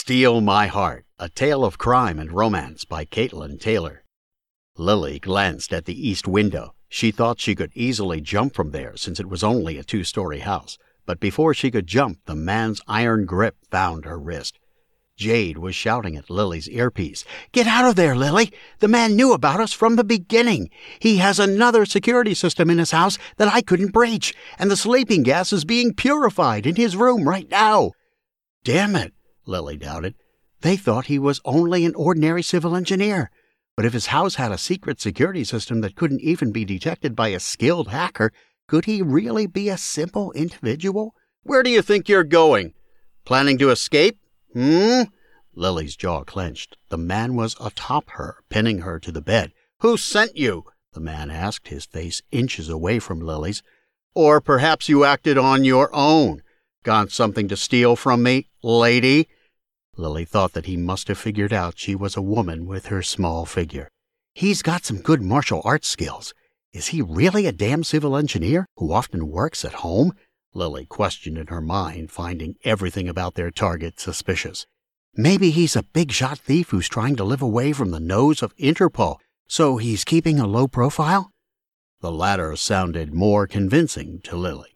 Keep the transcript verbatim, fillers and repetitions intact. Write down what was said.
Steal My Heart, A Tale of Crime and Romance by Caitlin Taylor. Lily glanced at the east window. She thought she could easily jump from there since it was only a two-story house. But before she could jump, the man's iron grip found her wrist. Jade was shouting at Lily's earpiece. "Get out of there, Lily! The man knew about us from the beginning. He has another security system in his house that I couldn't breach, and the sleeping gas is being purified in his room right now." "Damn it," Lily doubted. They thought he was only an ordinary civil engineer. But if his house had a secret security system that couldn't even be detected by a skilled hacker, could he really be a simple individual? "Where do you think you're going? Planning to escape? Hmm?" Lily's jaw clenched. The man was atop her, pinning her to the bed. "Who sent you?" the man asked, his face inches away from Lily's. "Or perhaps you acted on your own. Got something to steal from me, lady?" Lily thought that he must have figured out she was a woman with her small figure. "He's got some good martial arts skills. Is he really a damn civil engineer who often works at home?" Lily questioned in her mind, finding everything about their target suspicious. "Maybe he's a big-shot thief who's trying to live away from the nose of Interpol, so he's keeping a low profile?" The latter sounded more convincing to Lily.